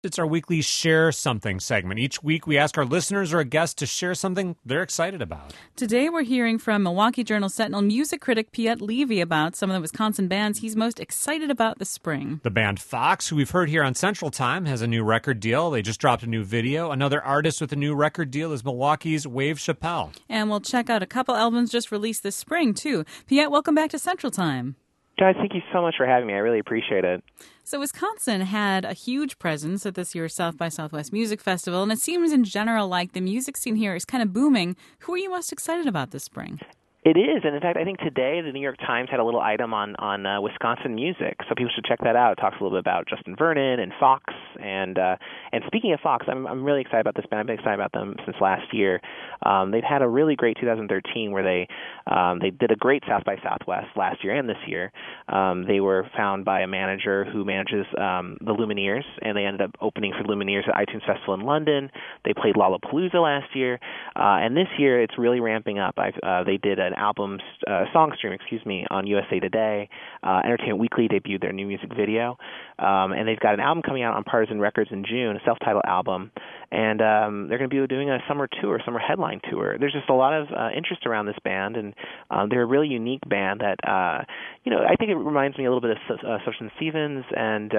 It's our weekly Share Something segment. Each week we ask our listeners or a guest to share something they're excited about. Today we're hearing from Milwaukee Journal-Sentinel music critic Piet Levy about some of the Wisconsin bands he's most excited about this spring. The band Fox, who we've heard here on Central Time, has a new record deal. They just dropped a new video. Another artist with a new record deal is Milwaukee's Wave Chappelle. And we'll check out a couple albums just released this spring, too. Piet, welcome back to Central Time. Guys, thank you so much for having me. I really appreciate it. So Wisconsin had a huge presence at this year's South by Southwest Music Festival, and it seems in general like the music scene here is kind of booming. Who are you most excited about this spring? It is, and in fact, I think today the New York Times had a little item on Wisconsin music, so people should check that out. It talks a little bit about Justin Vernon and Fox, and speaking of Fox, I'm really excited about this band. I've been excited about them since last year. They've had a really great 2013 where they did a great South by Southwest last year and this year. They were found by a manager who manages the Lumineers, and they ended up opening for Lumineers at iTunes Festival in London. They played Lollapalooza last year, and this year it's really ramping up. They did an album song stream, on USA Today. Entertainment Weekly debuted their new music video, and they've got an album coming out on Partisan Records in June, a self-titled album, and they're going to be doing a summer headline tour. There's just a lot of interest around this band, and they're a really unique band that, I think it reminds me a little bit of Sufjan Stevens, and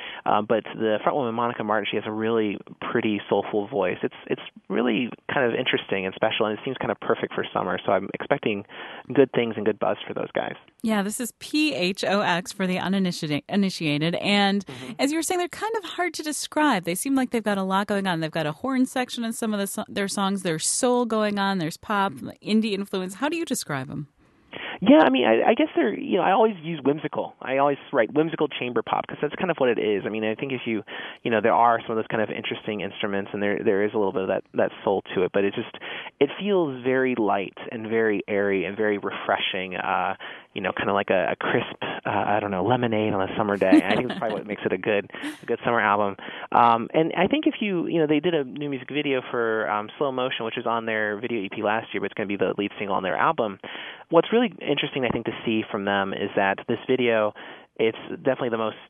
but the frontwoman Monica Martin, she has a really pretty soulful voice. It's really kind of interesting and special, and it seems kind of perfect for summer, so I'm expecting good things and good buzz for those guys. Yeah, this is PHOX for the uninitiated, and as you were saying, they're kind of hard to describe. They seem like they've got a lot going on. They've got a horn section in some of their songs. There's soul going on. There's pop, indie influence. How do you describe them? Yeah, I guess they're, I always use whimsical. I always write whimsical chamber pop because that's kind of what it is. I think if there are some of those kind of interesting instruments and there is a little bit of that soul to it, but it feels very light and very airy and very refreshing, kind of like a crisp, lemonade on a summer day. I think that's probably what makes it a good summer album. And I think if they did a new music video for Slow Motion, which was on their video EP last year, but it's going to be the lead single on their album. What's really interesting, I think, to see from them is that this video, it's definitely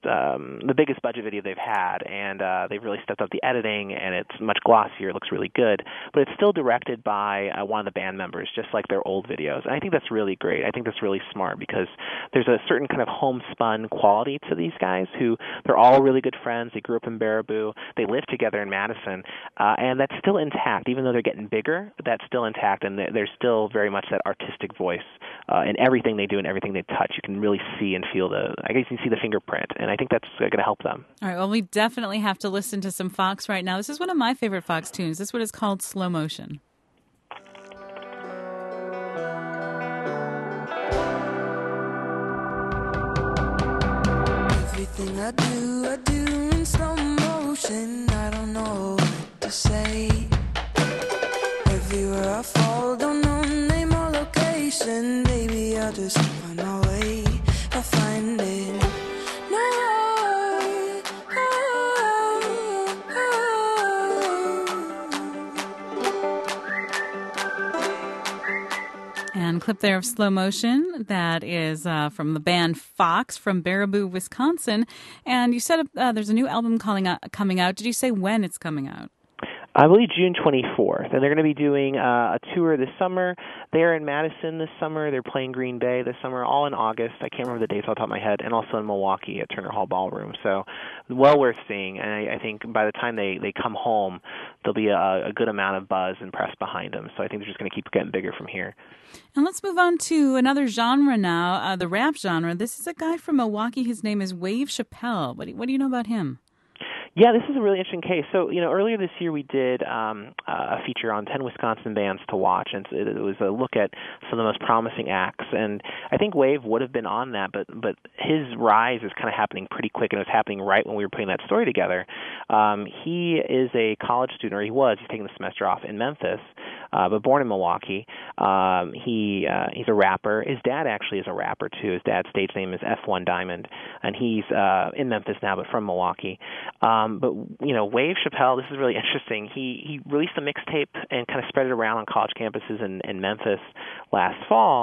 the biggest budget video they've had, and they've really stepped up the editing, and it's much glossier. It looks really good, but it's still directed by one of the band members, just like their old videos. And I think that's really great. I think that's really smart because there's a certain kind of homespun quality to these guys who they're all really good friends. They grew up in Baraboo. They live together in Madison, and that's still intact. Even though they're getting bigger, that's still intact, and there's still very much that artistic voice in everything they do and everything they touch. You can really see and feel you can see the fingerprint, and I think that's going to help them. All right, well, we definitely have to listen to some Fox right now. This is one of my favorite Fox tunes. This one is called Slow Motion. Everything I do in slow motion. I don't know what to say. Everywhere I fall, don't know name or location. Baby, I'll just find my way. I'll find it. And clip there of Slow Motion. That is from the band Fox from Baraboo, Wisconsin. And you said there's a new album coming out. Did you say when it's coming out? I believe June 24th, and they're going to be doing a tour this summer. They're in Madison this summer. They're playing Green Bay this summer, all in August. I can't remember the dates off the top of my head, and also in Milwaukee at Turner Hall Ballroom. So well worth seeing, and I think by the time they come home, there'll be a good amount of buzz and press behind them. So I think they're just going to keep getting bigger from here. And let's move on to another genre now, the rap genre. This is a guy from Milwaukee. His name is Wave Chappelle. What do you know about him? Yeah, this is a really interesting case. So, earlier this year we did a feature on 10 Wisconsin bands to watch, and it was a look at some of the most promising acts. And I think Wave would have been on that, but his rise is kind of happening pretty quick, and it was happening right when we were putting that story together. He is a college student, or he's taking the semester off in Memphis, but born in Milwaukee. He's a rapper. His dad actually is a rapper, too. His dad's stage name is F1 Diamond, and he's in Memphis now, but from Milwaukee. But Wave Chappelle, this is really interesting. He released a mixtape and kind of spread it around on college campuses in Memphis last fall.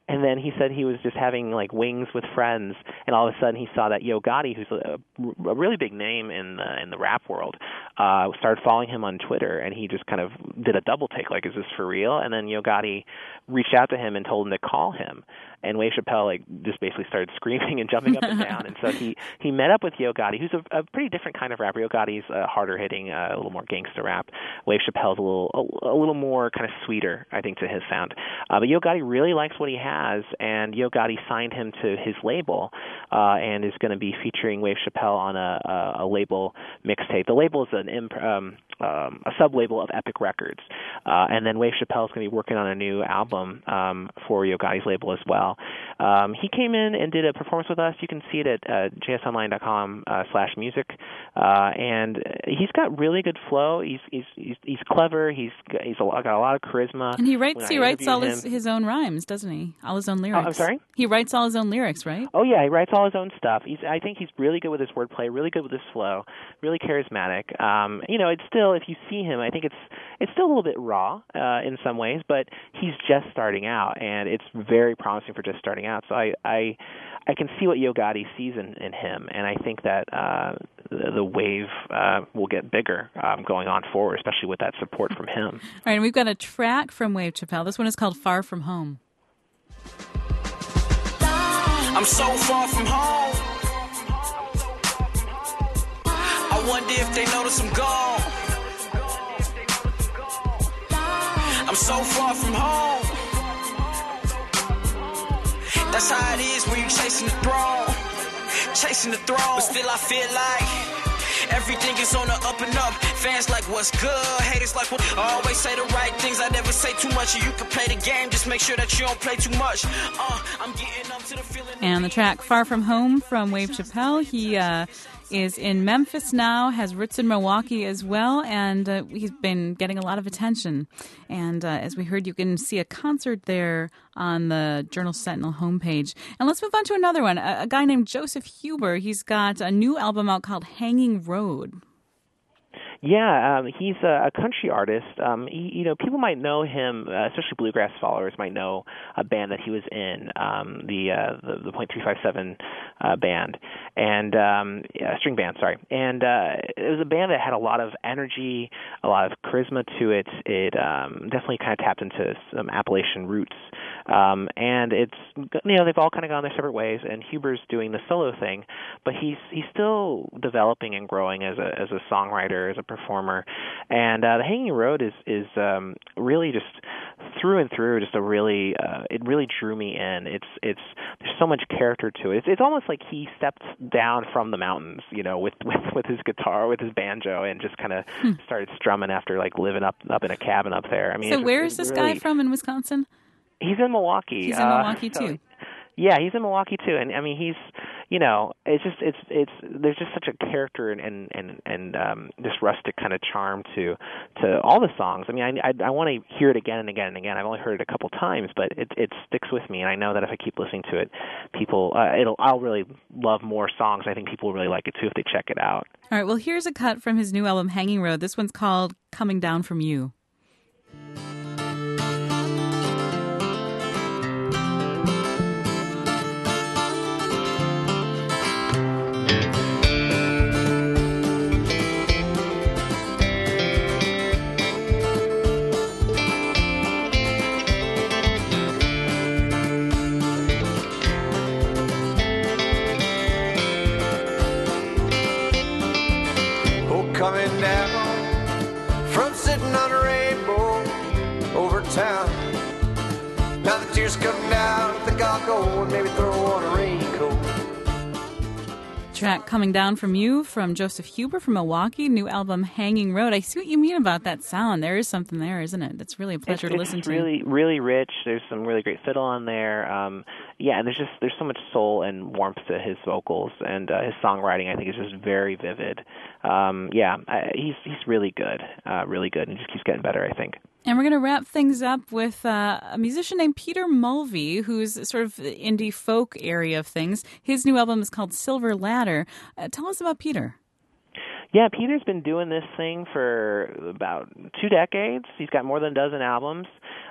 And then he said he was just having like wings with friends, and all of a sudden he saw that Yo Gotti, who's a really big name in the rap world, started following him on Twitter, and he just kind of did a double take, like, is this for real? And then Yo Gotti reached out to him and told him to call him. And Wave Chappelle like just basically started screaming and jumping up and down. And so he met up with Yo Gotti, who's a pretty different kind of rapper. Yo Gotti's harder hitting, a little more gangster rap. Wave Chappelle's a little more kind of sweeter, I think, to his sound. But Yo Gotti really likes what he has, and Yo Gotti signed him to his label, and is going to be featuring Wave Chappelle on a label mixtape. The label is a sub-label of Epic Records, and then Wave Chappelle is going to be working on a new album for Yo Gotti's label as well. He came in and did a performance with us. You can see it at jsonline.com/music, and he's got really good flow. He's clever. He's got a lot of charisma. And he writes all his own rhymes, doesn't he? All his own lyrics. Oh, I'm sorry? He writes all his own lyrics, right? Oh yeah, he writes all his own stuff. I think he's really good with his wordplay, really good with his flow, really charismatic. It's still, if you see him, I think it's still a little bit raw in some ways, but he's just starting out, and it's very promising for just starting out. So I can see what Yo Gotti sees in him, and I think that the wave will get bigger going on forward, especially with that support from him. All right, and we've got a track from Wave Chappelle. This one is called Far From Home. I'm so far from home. I wonder if they notice I'm gone. I'm so far from home. That's how it is when you're chasing the throne. Chasing the throne. But still I feel like everything is on the up and up. Fans like, what's good? Haters like, what? I always say the right things. I never say too much. You can play the game. Just make sure that you don't play too much. I'm getting up to the feeling. And the track Far From Home from Wave Chappelle. He is in Memphis now, has roots in Milwaukee as well, and he's been getting a lot of attention. And as we heard, you can see a concert there on the Journal Sentinel homepage. And let's move on to another one, a guy named Joseph Huber. He's got a new album out called Hanging Road. Yeah, he's a country artist. People might know him, especially bluegrass followers might know a band that he was in, the .357 band, and string band, sorry. And it was a band that had a lot of energy, a lot of charisma to it. It definitely kind of tapped into some Appalachian roots. And it's, they've all kind of gone their separate ways, and Huber's doing the solo thing, but he's still developing and growing as a songwriter, as a performer. And the Hanging Road is really just through and through just a really it really drew me in. There's so much character to it. It's almost like he stepped down from the mountains, with his guitar, with his banjo, and just kind of started strumming after like living up in a cabin up there. I mean, so where is this guy from in Wisconsin? He's in Milwaukee. He's in Milwaukee too. Yeah, he's in Milwaukee too, and I mean he's, it's there's just such a character and this rustic kind of charm to all the songs. I mean, I want to hear it again and again and again. I've only heard it a couple times, but it sticks with me, and I know that if I keep listening to it, I'll really love more songs. I think people will really like it too if they check it out. All right, well, here's a cut from his new album Hanging Road. This one's called Coming Down From You. Coming down from sitting on a rainbow over town. Now the tears come down, I think I'll go and maybe throw on a raincoat. Track Coming Down From You from Joseph Huber from Milwaukee, new album Hanging Road. I see what you mean about that sound. There is something there, isn't it? It's really a pleasure to listen to. It's really, really rich. There's some really great fiddle on there. And there's so much soul and warmth to his vocals, and his songwriting I think is just very vivid. He's really good, and he just keeps getting better, I think. And we're going to wrap things up with a musician named Peter Mulvey, who's sort of the indie folk area of things. His new album is called Silver Ladder. Tell us about Peter. Yeah, Peter's been doing this thing for about 2 decades. He's got more than a dozen albums.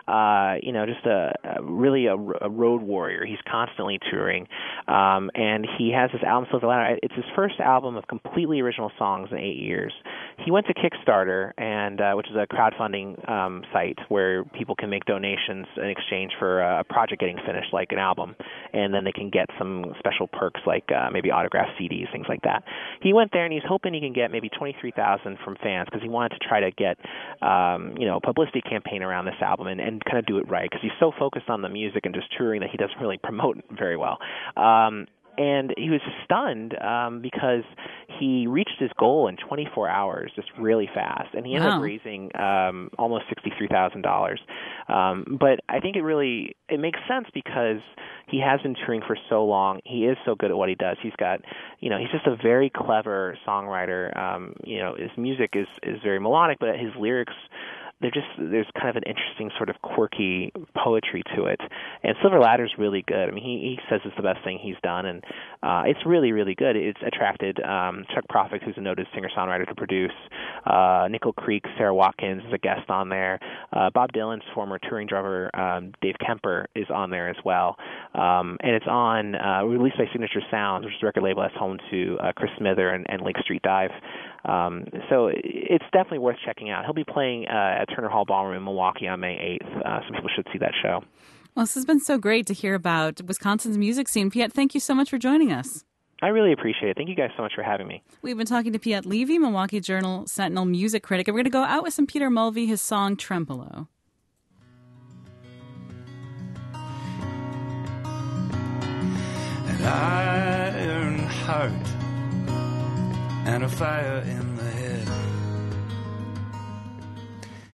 Just really a road warrior. He's constantly touring, and he has this album, Silver Ladder. It's his first album of completely original songs in 8 years. He went to Kickstarter, and which is a crowdfunding site where people can make donations in exchange for a project getting finished, like an album, and then they can get some special perks like maybe autographed CDs, things like that. He went there, and he's hoping he can get maybe 23,000 from fans because he wanted to try to get a publicity campaign around this album and kind of do it right because he's so focused on the music and just touring that he doesn't really promote very well. And he was stunned because he reached his goal in 24 hours, just really fast, and he ended up raising almost $63,000. But I think it makes sense because he has been touring for so long. He is so good at what he does. He's got, he's just a very clever songwriter. His music is very melodic, but his lyrics, there's kind of an interesting sort of quirky poetry to it. And Silver Ladder's really good. I mean, he says it's the best thing he's done, and it's really, really good. It's attracted Chuck Proffitt, who's a noted singer-songwriter, to produce. Nickel Creek, Sarah Watkins is a guest on there. Bob Dylan's former touring drummer, Dave Kemper, is on there as well. And it's released by Signature Sounds, which is a record label that's home to Chris Smither and Lake Street Dive. So it's definitely worth checking out. He'll be playing at Turner Hall Ballroom in Milwaukee on May 8th. Some people should see that show. Well, this has been so great to hear about Wisconsin's music scene. Piet, thank you so much for joining us. I really appreciate it. Thank you guys so much for having me. We've been talking to Piet Levy, Milwaukee Journal-Sentinel music critic, and we're going to go out with some Peter Mulvey, his song Trempolo. An iron heart and a fire in the